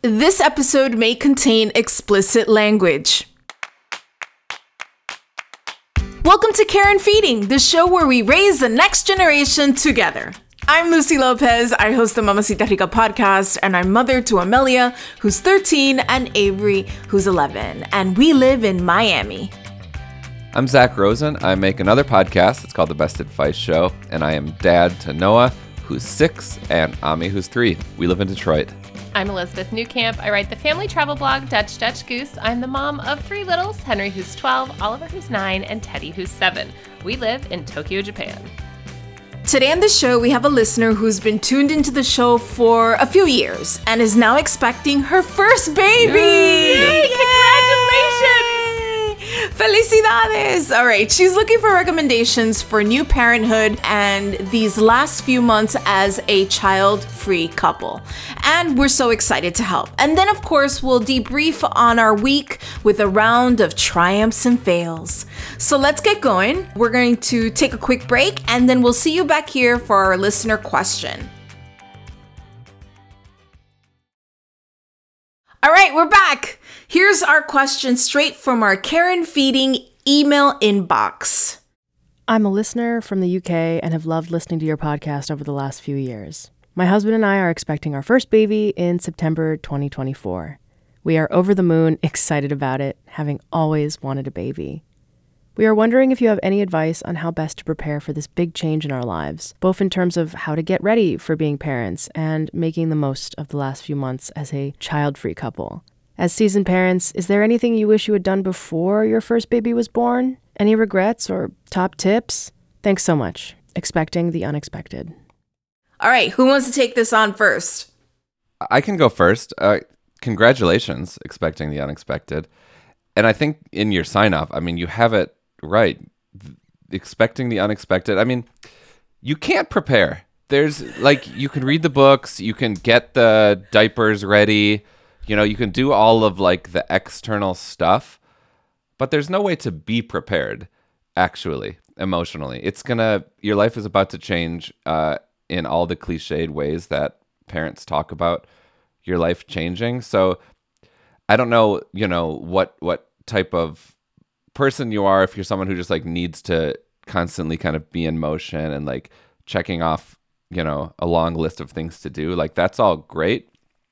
This episode may contain explicit language. Welcome to Care and Feeding, the show where we raise the next generation together. I'm Lucy Lopez. I host the Mamacita Rica podcast, and I'm mother to Amelia, who's 13, and Avery, who's 11, and we live in Miami. I'm Zach Rosen. I make another podcast. It's called The Best Advice Show, and I am dad to Noah, who's 6, and Ami, who's 3. We live in Detroit. I'm Elizabeth Newcamp. I write the family travel blog Dutch Goose. I'm the mom of 3 littles, Henry who's 12, Oliver who's 9, and Teddy who's 7. We live in Tokyo, Japan. Today on the show, we have a listener who's been tuned into the show for a few years and is now expecting her first baby. Yay! Congratulations! Felicidades! All right, she's looking for recommendations for new parenthood and these last few months as a child-free couple. And we're so excited to help. And then, of course, we'll debrief on our week with a round of triumphs and fails. So let's get going. We're going to take a quick break, and then we'll see you back here for our listener question. All right, we're back. Here's our question straight from our Care and Feeding email inbox. I'm a listener from the UK and have loved listening to your podcast over the last few years. My husband and I are expecting our first baby in September 2024. We are over the moon, excited about it, having always wanted a baby. We are wondering if you have any advice on how best to prepare for this big change in our lives, both in terms of how to get ready for being parents and making the most of the last few months as a child-free couple. As seasoned parents, is there anything you wish you had done before your first baby was born? Any regrets or top tips? Thanks so much. Expecting the unexpected. All right, who wants to take this on first? I can go first. Congratulations, expecting the unexpected. And I think in your sign-off, I mean, you have it right. Expecting the unexpected. I mean, you can't prepare. There's, like, you can read the books, you can get the diapers ready, you know, you can do all of, like, the external stuff, but there's no way to be prepared, actually, emotionally. Your life is about to change in all the cliched ways that parents talk about your life changing. So I don't know, you know, what type of person you are, if you're someone who just, like, needs to constantly kind of be in motion and, like, checking off, you know, a long list of things to do. Like, that's all great.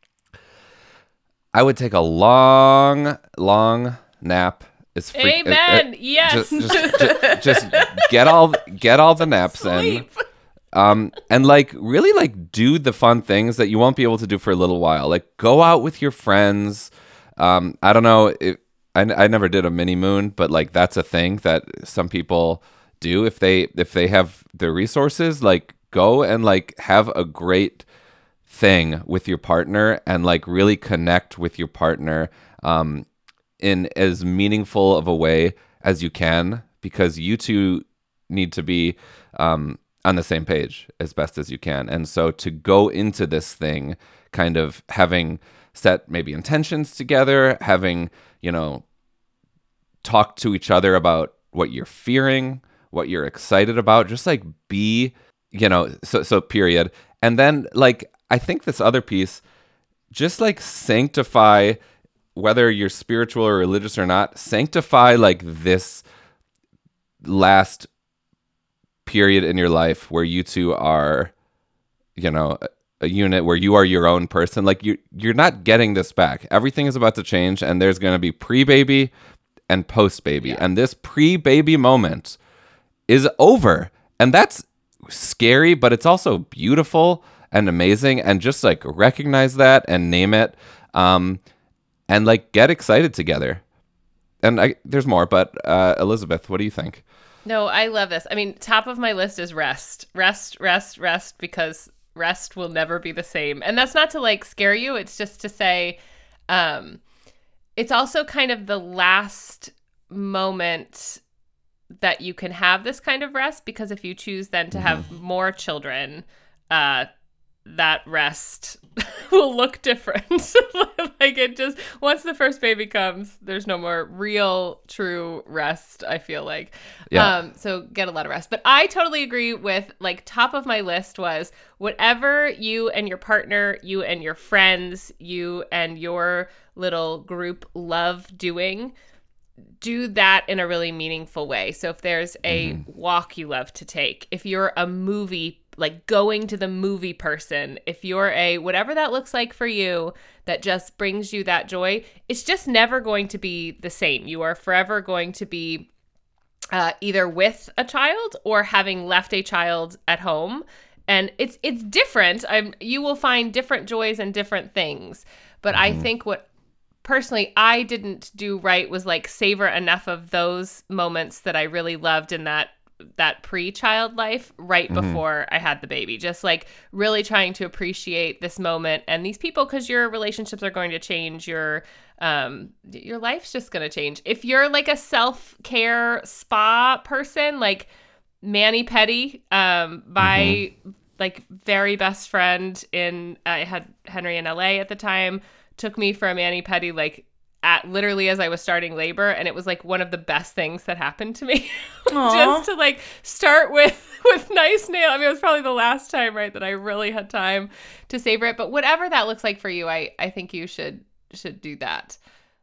I would take a long nap. Amen. Yes. Just get all the naps Sleep. in. And, like, really, like, do the fun things that you won't be able to do for a little while. Like, go out with your friends. I don't know. I never did a mini moon, but, like, that's a thing that some people do if they have the resources. Like, go and, like, have a great thing with your partner and, like, really connect with your partner in as meaningful of a way as you can, because you two need to be on the same page as best as you can. And so to go into this thing kind of having set maybe intentions together, having, you know, talk to each other about what you're fearing, what you're excited about, just, like, be, you know, so period. And then, like, I think this other piece, just, like, sanctify, whether you're spiritual or religious or not, sanctify, like, this last period in your life where you two are, you know, a unit, where you are your own person. Like, you're not getting this back. Everything is about to change, and there's going to be pre-baby and post-baby. Yeah. And this pre-baby moment is over. And that's scary, but it's also beautiful and amazing. And just, like, recognize that and name it. And, like, get excited together. And there's more, but Elizabeth, what do you think? No, I love this. I mean, top of my list is rest, because rest will never be the same. And that's not to, like, scare you. It's just to say, it's also kind of the last moment that you can have this kind of rest, because if you choose then to have more children, that rest will look different. Like it just, once the first baby comes, there's no more real true rest, I feel like. Yeah. So get a lot of rest. But I totally agree with, like, top of my list was whatever you and your partner, you and your friends, you and your little group love doing, do that in a really meaningful way. So if there's a walk you love to take, if you're a movie, like going to the movie person, if you're a whatever that looks like for you that just brings you that joy, it's just never going to be the same. You are forever going to be either with a child or having left a child at home. And it's different. You will find different joys and different things. But I think what personally I didn't do right was like savor enough of those moments that I really loved in that pre-child life right before I had the baby. Just like really trying to appreciate this moment and these people, because your relationships are going to change. Your life's just going to change. If you're like a self-care spa person, like mani-pedi, my like very best friend I had Henry in LA at the time, took me for a mani-pedi like at literally as I was starting labor, and it was like one of the best things that happened to me. Just to like start with nice nail. I mean, it was probably the last time, right, that I really had time to savor it. But whatever that looks like for you, I think you should do that.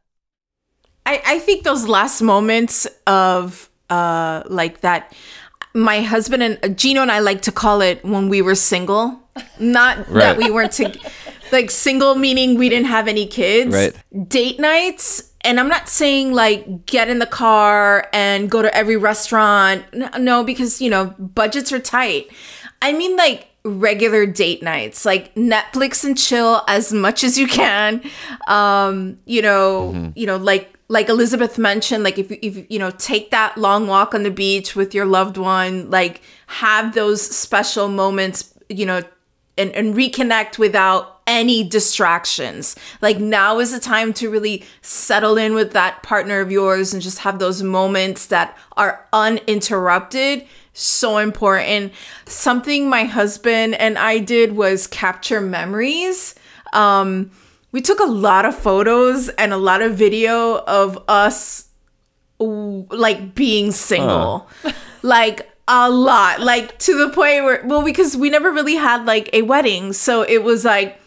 I think those last moments of like that, my husband and Gino and I like to call it when we were single. Not that we weren't like single, meaning we didn't have any kids. Right. Date nights. And I'm not saying like get in the car and go to every restaurant. No, because, you know, budgets are tight. I mean like regular date nights, like Netflix and chill as much as you can. You know, like Elizabeth mentioned, like if you know, take that long walk on the beach with your loved one, like have those special moments, you know, and reconnect without any distractions. Like now is the time to really settle in with that partner of yours and just have those moments that are uninterrupted. So important. Something my husband and I did was capture memories. We took a lot of photos and a lot of video of us like being single. Like a lot, like to the point where, well, because we never really had like a wedding. So it was like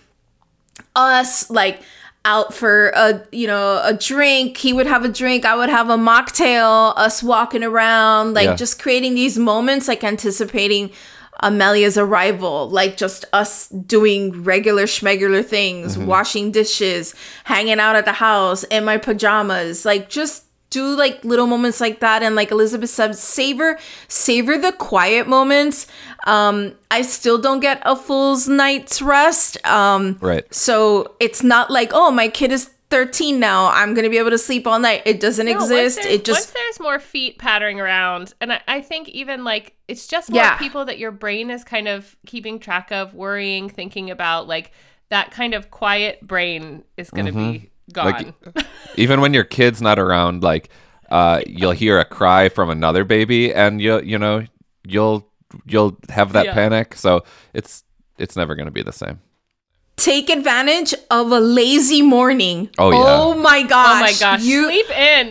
us like out for a drink. He would have a drink, I would have a mocktail, us walking around, like just creating these moments, like anticipating Amelia's arrival, like just us doing regular schmegular things, washing dishes, hanging out at the house in my pajamas, like just do like little moments like that. And like Elizabeth said, savor the quiet moments. I still don't get a full night's rest. Right. So it's not like, oh, my kid is 13 now, I'm going to be able to sleep all night. It doesn't exist. Once there's more feet pattering around, and I think even like it's just more people that your brain is kind of keeping track of, worrying, thinking about, like that kind of quiet brain is going to be gone. Like, even when your kid's not around, like you'll hear a cry from another baby, and you'll have that panic. So it's never going to be the same. Take advantage of a lazy morning. Oh yeah. Oh my gosh. Sleep in.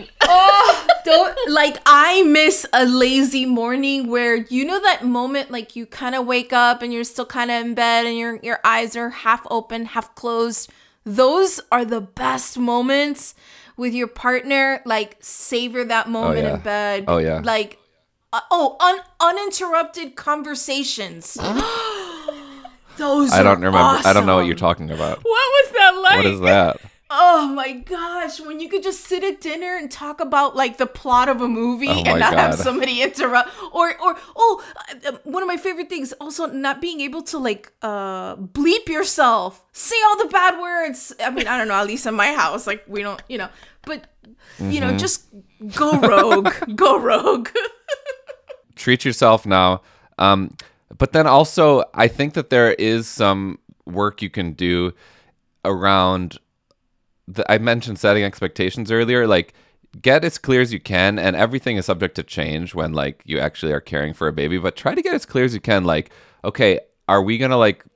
I miss a lazy morning where, you know, that moment like you kind of wake up and you're still kind of in bed and your eyes are half open, half closed. Those are the best moments with your partner. Like savor that moment in bed. Oh yeah. Like uninterrupted conversations. Those I don't remember. awesome. I don't know what you're talking about. What was that like? What is that? Oh my gosh, when you could just sit at dinner and talk about like the plot of a movie and not have somebody interrupt, or one of my favorite things, also not being able to like bleep yourself, say all the bad words. I mean, I don't know, at least in my house, like we don't, you know, but you know, just go rogue. Treat yourself now. But then also, I think that there is some work you can do around I mentioned setting expectations earlier. Like, get as clear as you can, and everything is subject to change when like you actually are caring for a baby. But try to get as clear as you can. Like, okay, are we gonna like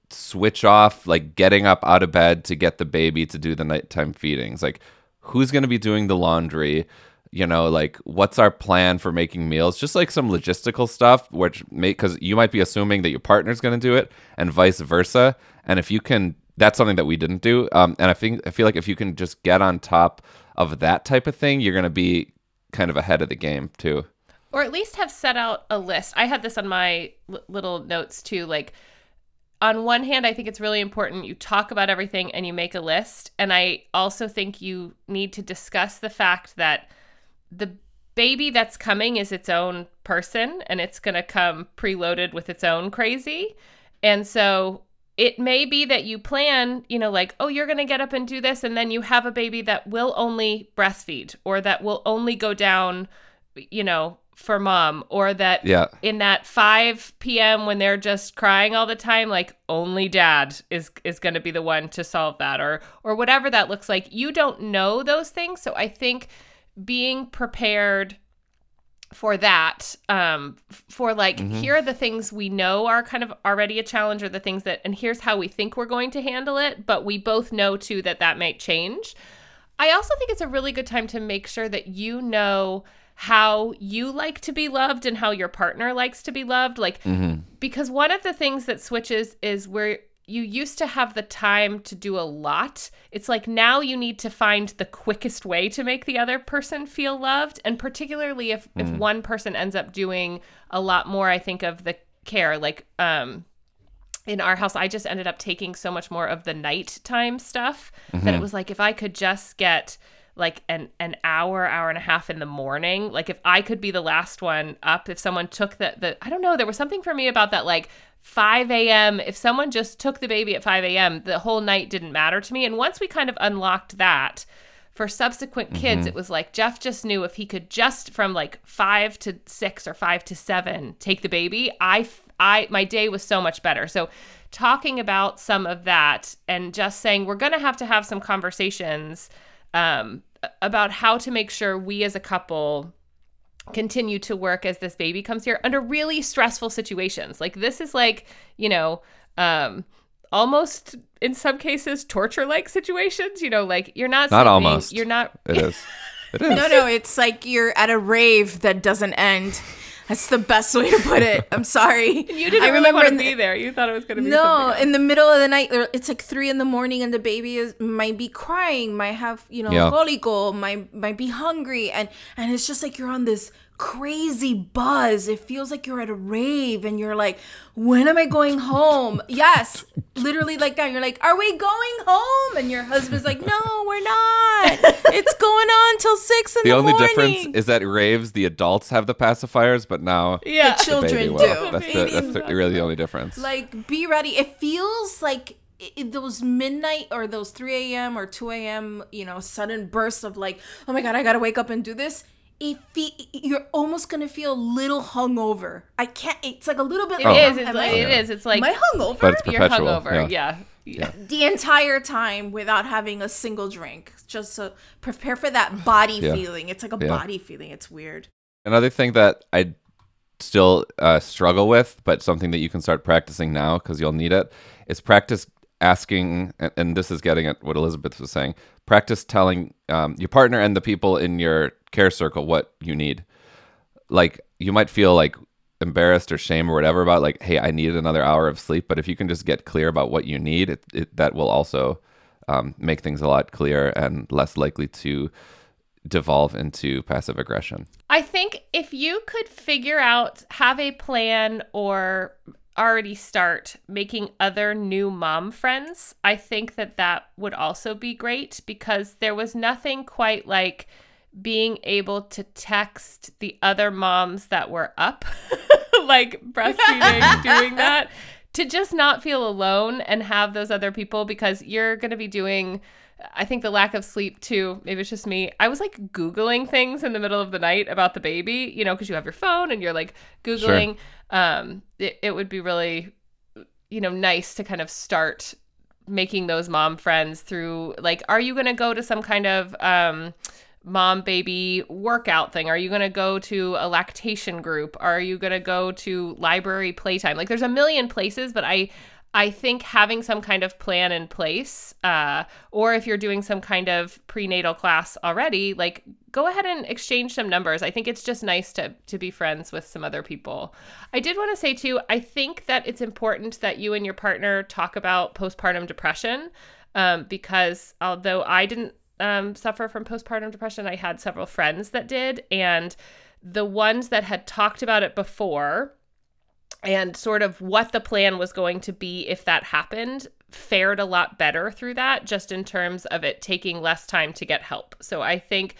switch off like getting up out of bed to get the baby to do the nighttime feedings? Like, who's going to be doing the laundry? You know, like, what's our plan for making meals? Just like some logistical stuff, which because you might be assuming that your partner's going to do it, and vice versa. And if you can, that's something that we didn't do. And I feel like if you can just get on top of that type of thing, you're going to be kind of ahead of the game too. Or at least have set out a list. I had this on my little notes too. Like, on one hand, I think it's really important you talk about everything and you make a list. And I also think you need to discuss the fact that the baby that's coming is its own person, and it's going to come preloaded with its own crazy. And so it may be that you plan, you know, like, oh, you're going to get up and do this, and then you have a baby that will only breastfeed, or that will only go down, you know, for mom, or that in that 5 p.m. when they're just crying all the time, like, only dad is going to be the one to solve that, or whatever that looks like. You don't know those things. So I think being prepared for that, for like, here are the things we know are kind of already a challenge, or the things that, and here's how we think we're going to handle it, but we both know too that might change. I also think it's a really good time to make sure that you know how you like to be loved and how your partner likes to be loved. Like, because one of the things that switches is where you used to have the time to do a lot. It's like now you need to find the quickest way to make the other person feel loved. And particularly if one person ends up doing a lot more, I think, of the care. Like, in our house, I just ended up taking so much more of the nighttime stuff that it was like, if I could just get like an hour and a half in the morning, like if I could be the last one up, if someone took the I don't know, there was something for me about that, like 5 a.m. If someone just took the baby at 5 a.m., the whole night didn't matter to me. And once we kind of unlocked that for subsequent kids, it was like Jeff just knew if he could just from like 5 to 6 or 5 to 7 take the baby, my day was so much better. So talking about some of that and just saying we're going to have some conversations about how to make sure we as a couple continue to work as this baby comes here under really stressful situations. Like, this is like, you know, almost in some cases torture-like situations, you know, like you're not sleeping, almost. You're not. It is. No, it's like you're at a rave that doesn't end. That's the best way to put it. I'm sorry. You didn't really want to be there. You thought it was going to be something else. In the middle of the night, it's like 3 a.m. and the baby might be crying, might have, you know, cólico, might be hungry. And it's just like you're on this crazy buzz. It feels like you're at a rave and you're like, when am I going home? Yes, literally like that. You're like, are we going home? And your husband's like, no, we're not. It's going on till 6 in the morning. The only difference is that raves, the adults have the pacifiers, but now the children do. That's really the only difference. Like, be ready. It feels like those midnight or those 3 a.m. or 2 a.m., you know, sudden bursts of like, oh my God, I got to wake up and do this. You're almost gonna feel a little hungover. I can't. It's like a little bit. It's like. Am I hungover? But it's You're hungover. Yeah. The entire time without having a single drink, just to prepare for that body feeling. It's like a body feeling. It's weird. Another thing that I still struggle with, but something that you can start practicing now because you'll need it, is practice asking, and this is getting at what Elizabeth was saying, practice telling your partner and the people in your care circle what you need. Like, you might feel like embarrassed or shame or whatever about like, hey, I need another hour of sleep. But if you can just get clear about what you need, that will also make things a lot clearer and less likely to devolve into passive aggression. I think if you could have a plan or already start making other new mom friends, I think that would also be great, because there was nothing quite like being able to text the other moms that were up, like breastfeeding, doing that, to just not feel alone and have those other people, because you're going to be doing, I think the lack of sleep too, maybe it's just me. I was like Googling things in the middle of the night about the baby, you know, because you have your phone and you're like Googling. Sure. It would be really, you know, nice to kind of start making those mom friends through, like, are you going to go to some kind of mom baby workout thing? Are you going to go to a lactation group? Are you going to go to library playtime? Like, there's a million places, but I I think having some kind of plan in place, or if you're doing some kind of prenatal class already, like go ahead and exchange some numbers. I think it's just nice to be friends with some other people. I did want to say too, I think that it's important that you and your partner talk about postpartum depression, because although I didn't suffer from postpartum depression, I had several friends that did, and the ones that had talked about it before and sort of what the plan was going to be if that happened fared a lot better through that, just in terms of it taking less time to get help. So I think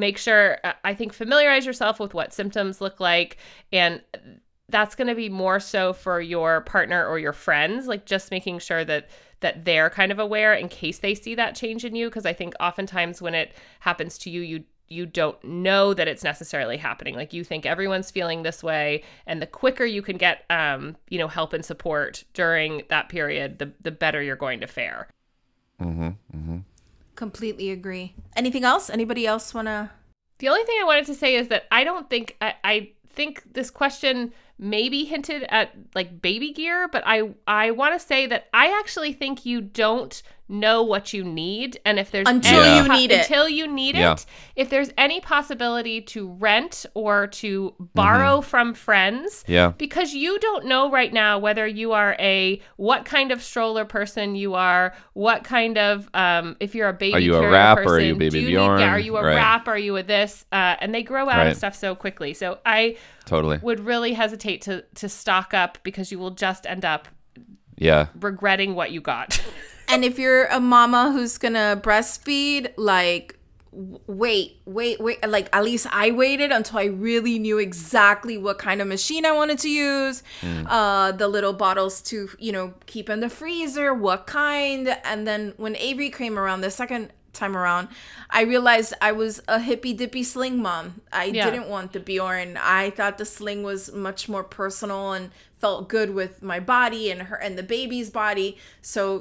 familiarize yourself with what symptoms look like, and that's going to be more so for your partner or your friends, like just making sure that they're kind of aware in case they see that change in you. Because I think oftentimes when it happens to you, you don't know that it's necessarily happening. Like you think everyone's feeling this way, and the quicker you can get, help and support during that period, the better you're going to fare. Mm-hmm. Mm-hmm. Completely agree. Anything else? Anybody else want to? The only thing I wanted to say is that I think this question maybe hinted at like baby gear, but I want to say that I actually think you don't know what you need, and if there's until you need it, if there's any possibility to rent or to borrow from friends, because you don't know right now whether you are what kind of stroller person you are, what kind of if you're a baby, are you carrier a wrap person, or are you baby Bjorn? Are you a wrap? Are you a this? And they grow out of stuff so quickly. So I totally would really hesitate to stock up, because you will just end up regretting what you got. And if you're a mama who's gonna breastfeed, like wait, like at least I waited until I really knew exactly what kind of machine I wanted to use, the little bottles to keep in the freezer, what kind. And then when Avery came around the second time around, I realized I was a hippy dippy sling mom. I didn't want the Bjorn. I thought the sling was much more personal and felt good with my body and her and the baby's body. So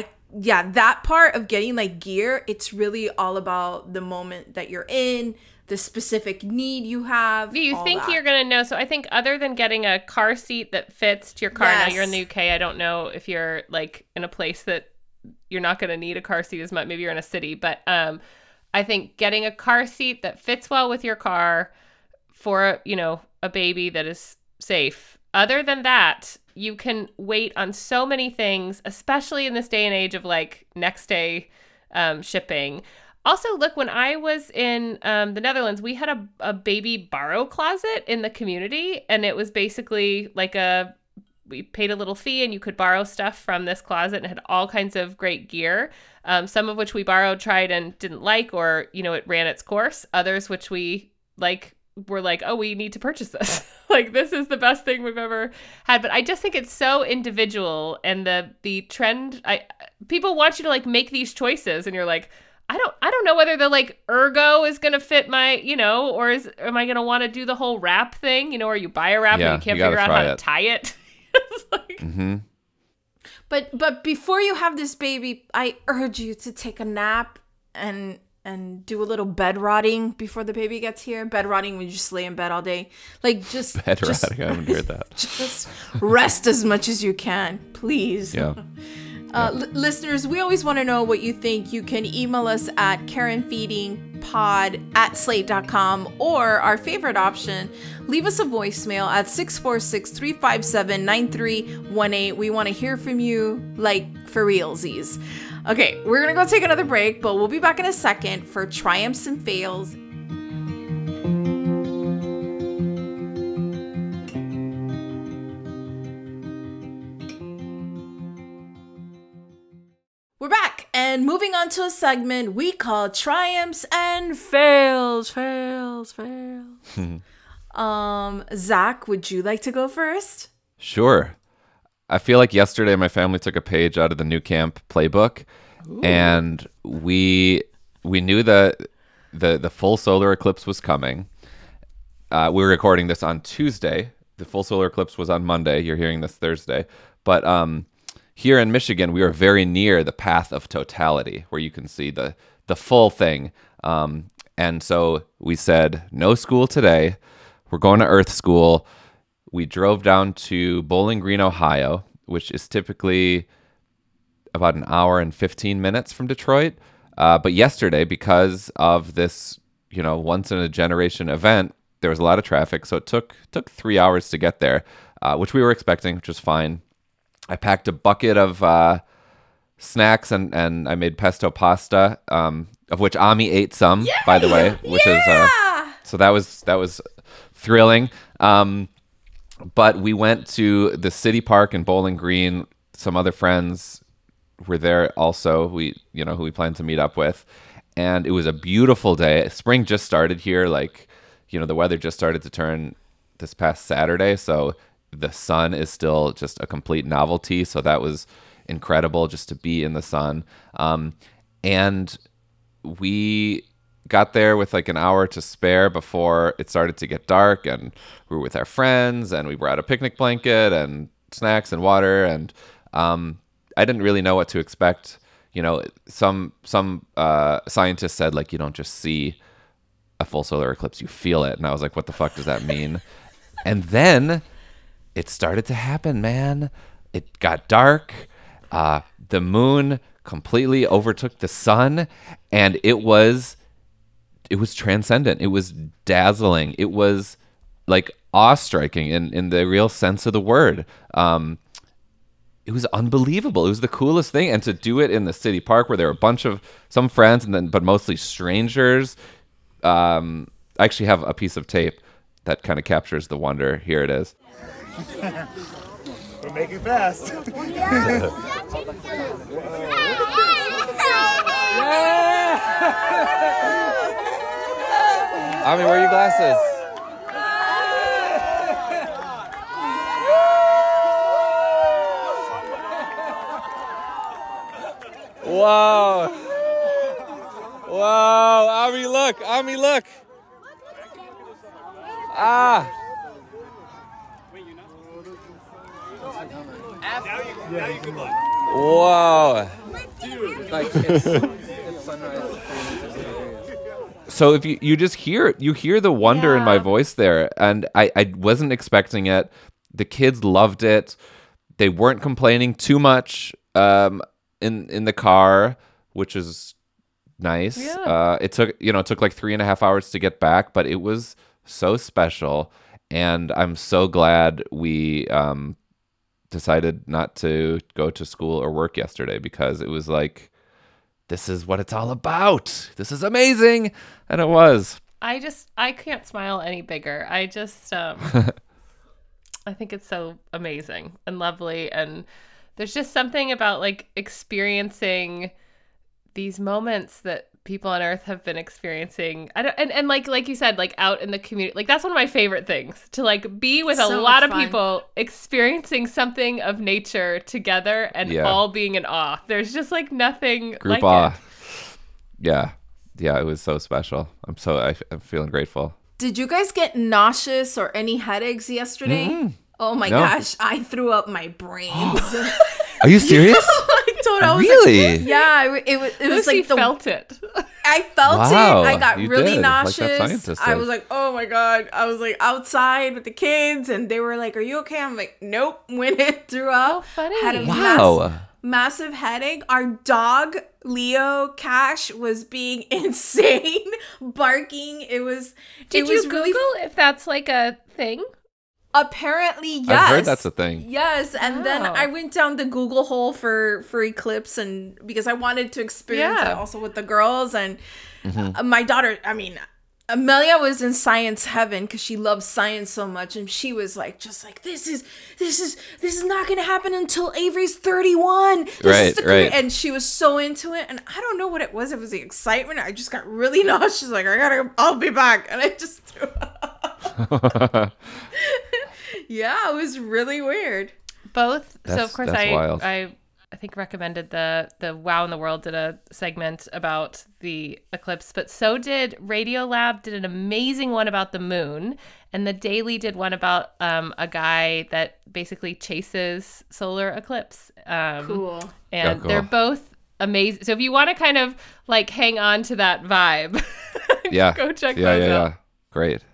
that part of getting like gear, it's really all about the moment that you're in, the specific need you have. Do you think you're going to know? So I think other than getting a car seat that fits to your car, now you're in the UK, I don't know if you're like in a place that you're not going to need a car seat as much. Maybe you're in a city, but I think getting a car seat that fits well with your car for, a baby that is safe. Other than that, you can wait on so many things, especially in this day and age of like next day shipping. Also, look, when I was in the Netherlands, we had a baby borrow closet in the community, and it was basically like we paid a little fee and you could borrow stuff from this closet, and it had all kinds of great gear, some of which we borrowed, tried, and didn't like, or, it ran its course. Others which we were like, oh, we need to purchase this. Like, this is the best thing we've ever had. But I just think it's so individual, and the trend, people want you to like make these choices, and you're like, I don't know whether the like ergo is going to fit my, or am I going to want to do the whole wrap thing, or you buy a wrap and you can't figure out how to tie it. It's like, But before you have this baby, I urge you to take a nap and do a little bed rotting before the baby gets here. Bed rotting when you just lay in bed all day. Like just bed rotting. I haven't heard that. Just rest as much as you can, please. Yeah. Listeners, we always want to know what you think. You can email us at karenfeedingpod@slate.com, or our favorite option, leave us a voicemail at 646-357-9318. We want to hear from you, like for realsies. Okay, we're going to go take another break, but we'll be back in a second for Triumphs and Fails. We're back, and moving on to a segment we call Triumphs and Fails. Zach, would you like to go first? Sure. I feel like yesterday my family took a page out of the New Camp playbook. Ooh. And we knew that the full solar eclipse was coming. We were recording this on Tuesday. The full solar eclipse was on Monday. You're hearing this Thursday. But here in Michigan, we are very near the path of totality, where you can see the full thing. And so we said, no school today. We're going to Earth School. We drove down to Bowling Green, Ohio, which is typically about an hour and 15 minutes from Detroit. But yesterday, because of this, once in a generation event, there was a lot of traffic. So it took 3 hours to get there, which we were expecting, which was fine. I packed a bucket of snacks and I made pesto pasta, of which Ami ate some, by the way, which is so that was thrilling. But we went to the city park in Bowling Green. Some other friends were there also, who we planned to meet up with. And it was a beautiful day. Spring just started here. The weather just started to turn this past Saturday. So the sun is still just a complete novelty. So that was incredible just to be in the sun. And we got there with an hour to spare before it started to get dark, and we were with our friends, and we brought a picnic blanket and snacks and water, and I didn't really know what to expect. Some scientists said you don't just see a full solar eclipse, you feel it, and I was like, what the fuck does that mean? And then it started to happen, man. It got dark. The moon completely overtook the sun, and it was transcendent. It was dazzling. It was awe-striking in the real sense of the word. It was unbelievable. It was the coolest thing. And to do it in the city park where there were a bunch of some friends but mostly strangers. I actually have a piece of tape that kind of captures the wonder. Here it is. We're making fast. Ami, where are your glasses? Whoa. Whoa. Ami, look. Ami, look. Ah. Yeah, you can look. Whoa. So if you just hear the wonder in my voice there, and I wasn't expecting it. The kids loved it. They weren't complaining too much in the car, which is nice. Yeah. It took 3.5 hours to get back, but it was so special, and I'm so glad we decided not to go to school or work yesterday, because it was this is what it's all about. This is amazing. And it was. I can't smile any bigger. I think it's so amazing and lovely. And there's just something about experiencing these moments that people on Earth have been experiencing. And like you said, out in the community, that's one of my favorite things, to be with a lot of people experiencing something of nature together and all being in awe. There's just nothing group like awe. It. Yeah, it was so special. I'm feeling grateful. Did you guys get nauseous or any headaches yesterday? Mm-hmm. Oh my gosh, I threw up my brains. Are you serious? I was really? Yeah, it was Lucy felt it. I felt Wow, it. I got you really did, like that nauseous. scientist I did. was like, oh my God. I was outside with the kids, and they were like, are you okay? I'm like, nope. Went in, threw up. funny. Had a Wow. massive headache. Our dog, Leo Cash, was being insane, barking. Did you Google if that's a thing? Apparently, yes. I've heard that's a thing. Yes, and then Oh. I went down the Google hole for eclipse, and because I wanted to experience it also with the girls, and my daughter. I mean, Amelia was in science heaven because she loves science so much, and she was this is not gonna happen until Avery's 31. Right. And she was so into it, and I don't know what it was. It was the excitement. I just got really nauseous. I'll be back, and I just threw up. Yeah, it was really weird. Both. So That's- of course that's wild. I think recommended the Wow in the World did a segment about the eclipse, but so did Radiolab did an amazing one about the moon, and the Daily did one about a guy that basically chases solar eclipse. Cool. And cool. they're both amazing. So if you want to kind of hang on to that vibe, Yeah. go check yeah, those yeah, out. yeah. Great.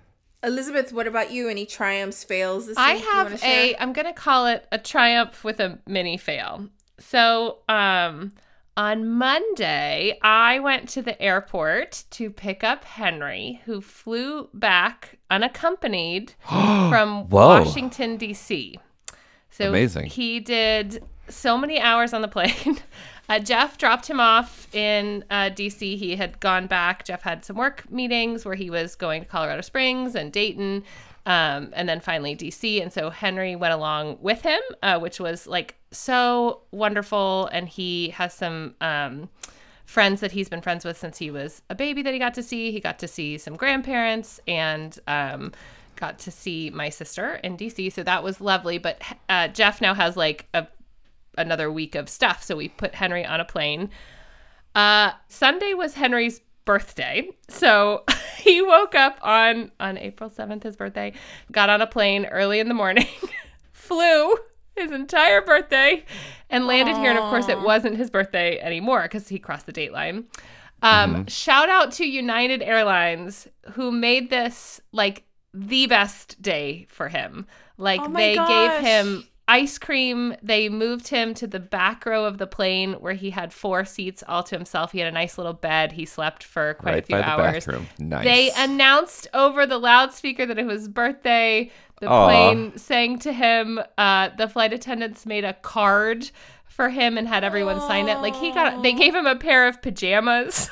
Elizabeth, what about you? Any triumphs, fails this I week you wanna have share? I'm going to call it a triumph with a mini fail. So, on Monday, I went to the airport to pick up Henry, who flew back unaccompanied from Whoa. Washington, D.C. So Amazing. he did so many hours on the plane. Jeff dropped him off in D.C. He had gone back. Jeff had some work meetings where he was going to Colorado Springs and Dayton, and then finally D.C. And so Henry went along with him, which was like so wonderful. And he has some friends that he's been friends with since he was a baby that he got to see. He got to see some grandparents and got to see my sister in DC. So that was lovely. But Jeff now has like another week of stuff. So we put Henry on a plane. Sunday was Henry's birthday. So he woke up on April 7th, his birthday, got on a plane early in the morning, flew his entire birthday and landed here. And of course it wasn't his birthday anymore because he crossed the date line. Shout out to United Airlines who made this like the best day for him. Like they gave him ice cream. They moved him to the back row of the plane where he had 4 seats all to himself. He had a nice little bed. He slept for quite a few hours. Bathroom. Nice. They announced over the loudspeaker that it was his birthday. The plane sang to him. The flight attendants made a card for him and had everyone sign it. Like they gave him a pair of pajamas.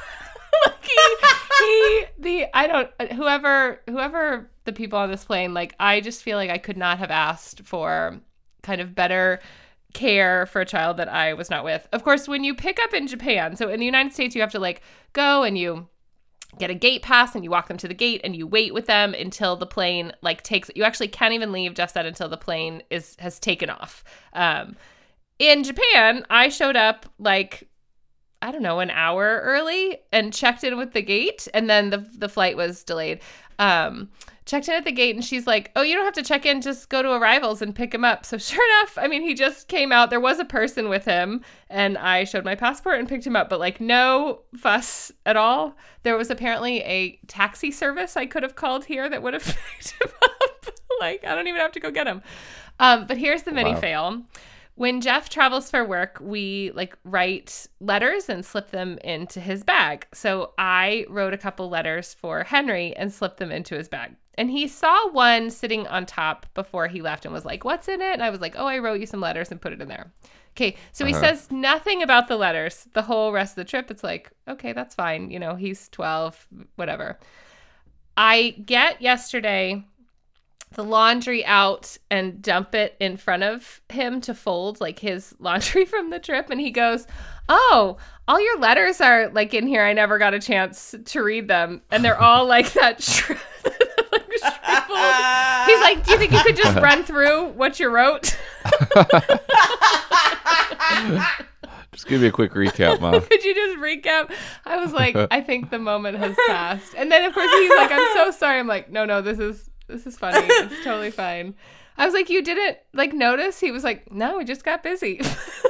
Whoever the people on this plane, like I just feel like I could not have asked for kind of better care for a child that I was not with. Of course, when you pick up in Japan, so in the United States, you have to like go and you get a gate pass and you walk them to the gate and you wait with them until the plane like you actually can't even leave, Jeff said, until the plane has taken off. In Japan, I showed up like, I don't know, an hour early and checked in with the gate, and then the flight was delayed. Checked in at the gate and she's like, oh, you don't have to check in, just go to arrivals and pick him up. So sure enough, I mean, he just came out. There was a person with him and I showed my passport and picked him up, but like no fuss at all. There was apparently a taxi service I could have called here that would have picked him up. Like, I don't even have to go get him. But here's the mini fail. When Jeff travels for work, we like write letters and slip them into his bag. So I wrote a couple letters for Henry and slipped them into his bag. And he saw one sitting on top before he left and was like, what's in it? And I was like, oh, I wrote you some letters and put it in there. Okay, so he says nothing about the letters the whole rest of the trip. It's like, okay, that's fine. You know, he's 12, whatever. I get yesterday the laundry out and dump it in front of him to fold like his laundry from the trip. And he goes, oh, all your letters are like in here. I never got a chance to read them. And they're all like that. He's like, do you think you could just run through what you wrote? Just give me a quick recap, Mom. Could you just recap? I was like, I think the moment has passed. And then of course he's like, I'm so sorry. I'm like, no, this is funny. It's totally fine. I was like, you didn't like notice? He was like, no, we just got busy.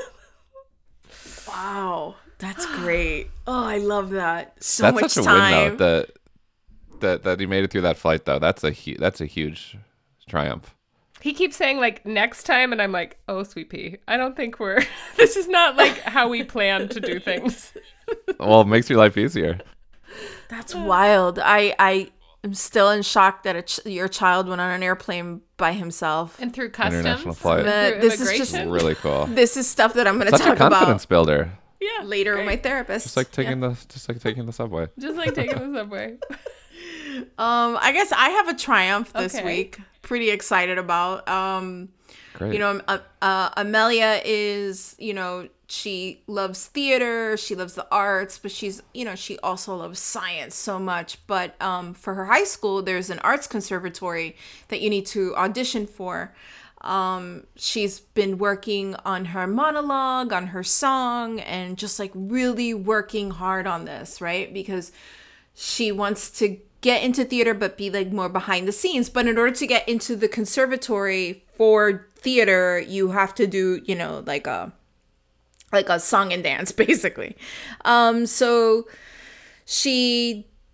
Wow, that's great. Oh, I love that. So That's much such a time. win, though. That he made it through that flight, though. That's a huge triumph. He keeps saying like next time, and I'm like, oh, sweet pea. I don't think this is not like how we plan to do things. Well, it makes your life easier. That's wild. I am still in shock that your child went on an airplane by himself. And through customs. International flight. Through This is just immigration. Really cool. This is stuff that I'm going to Such talk a confidence about builder. Yeah, later with great. my therapist. Just like taking the subway. Just like taking the subway. I guess I have a triumph this Okay. week. Pretty excited about. Great. You know, Amelia is, you know, she loves theater, she loves the arts, but she's, you know, she also loves science so much. But for her high school, there's an arts conservatory that you need to audition for. She's been working on her monologue, on her song, and just like really working hard on this, right? Because she wants to get into theater but be like more behind the scenes. But in order to get into the conservatory for theater, you have to do, you know, like a song and dance basically. So she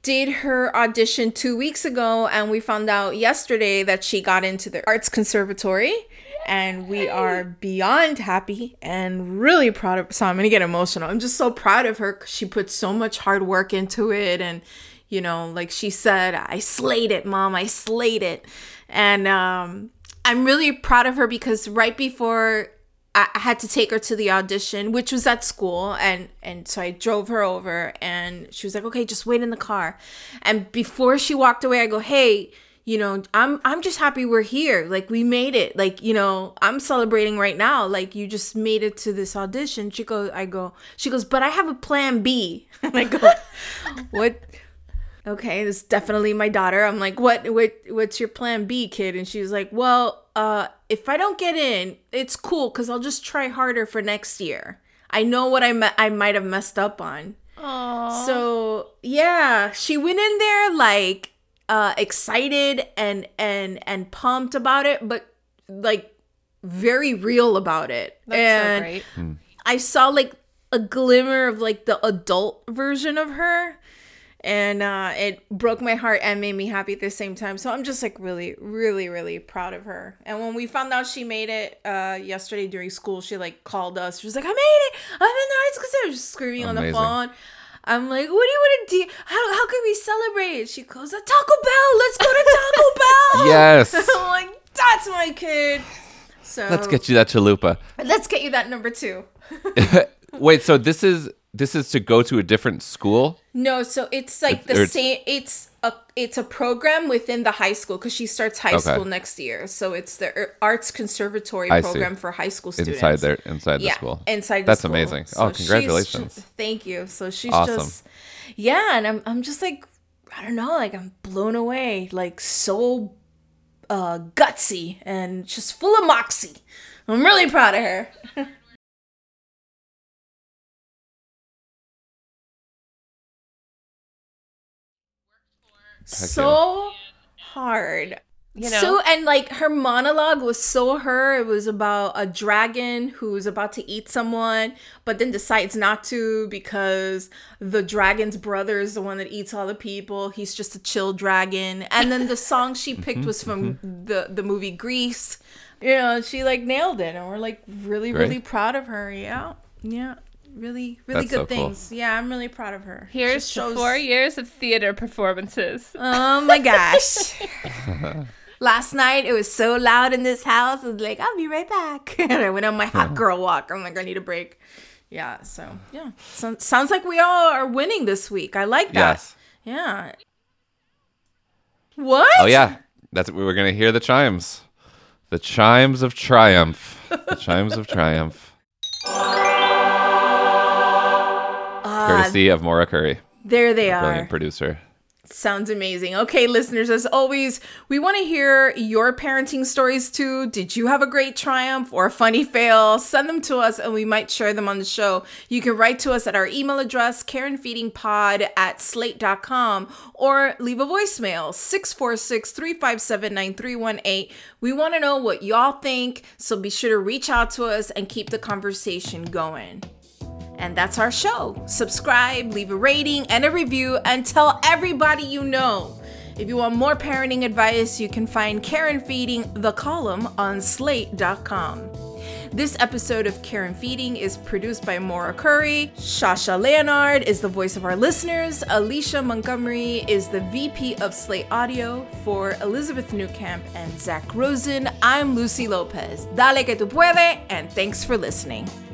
did her audition 2 weeks ago, and we found out yesterday that she got into the Arts Conservatory. And we are beyond happy and really proud of her. So I'm going to get emotional. I'm just so proud of her 'cause she put so much hard work into it. And, you know, like she said, I slayed it, Mom. I slayed it. And I'm really proud of her because right before I had to take her to the audition, which was at school. And so I drove her over and she was like, okay, just wait in the car. And before she walked away, I go, hey, you know, I'm just happy we're here. Like, we made it. Like, you know, I'm celebrating right now. Like, you just made it to this audition. She goes, but I have a plan B. And I go, what? Okay, this is definitely my daughter. I'm like, what's your plan B, kid? And she was like, well, if I don't get in, it's cool because I'll just try harder for next year. I know what I might have messed up on. Aww. So, yeah, she went in there like, excited and pumped about it, but like very real about it. That's so great. I saw like a glimmer of like the adult version of her, and it broke my heart and made me happy at the same time. So I'm just like really, really, really proud of her. And when we found out she made it yesterday during school, she like called us. She was like, I made it. I'm in the Arts Conservatory. Just screaming on the phone. I'm like, what do you want to do? How can we celebrate? She goes, Taco Bell. Let's go to Taco Bell. Yes. I'm like, that's my kid. So Let's get you that chalupa. Let's get you that number 2. Wait, so this is to go to a different school? No, so it's like same. It's a program within the high school because she starts high school next year. So it's the Arts Conservatory program for high school students. Inside the school. Inside the That's school. amazing. So Congratulations. Thank you. So she's awesome. just, and I'm just like, I don't know, like I'm blown away, like so gutsy and just full of moxie. I'm really proud of her. So hard. You know? So, and like her monologue was so her. It was about a dragon who's about to eat someone, but then decides not to because the dragon's brother is the one that eats all the people. He's just a chill dragon. And then the song she picked was from the movie Grease. You know, she like nailed it. And we're like really, really proud of her. Yeah. Really, really That's good so cool. things. Yeah, I'm really proud of her. Here's to 4 years of theater performances. Oh my gosh. Last night, it was so loud in this house. I was like, I'll be right back. And I went on my hot girl walk. I'm like, I need a break. Yeah, so, yeah. Sounds like we all are winning this week. I like that. Yes. Yeah. What? Oh, yeah. We were going to hear the chimes. The chimes of triumph. The chimes of triumph. Courtesy of Maura Curry. There they are. Brilliant producer. Sounds amazing. Okay, listeners, as always, we want to hear your parenting stories too. Did you have a great triumph or a funny fail? Send them to us and we might share them on the show. You can write to us at our email address, KarenFeedingPod@slate.com, or leave a voicemail, 646-357-9318. We want to know what y'all think, so be sure to reach out to us and keep the conversation going. And that's our show. Subscribe, leave a rating and a review, and tell everybody you know. If you want more parenting advice, you can find Karen Feeding, the column, on slate.com. This episode of Karen Feeding is produced by Maura Curry. Shasha Leonard is the voice of our listeners. Alicia Montgomery is the VP of Slate Audio. For Elizabeth Newcamp and Zach Rosen, I'm Lucy Lopez. Dale que tu puede, and thanks for listening.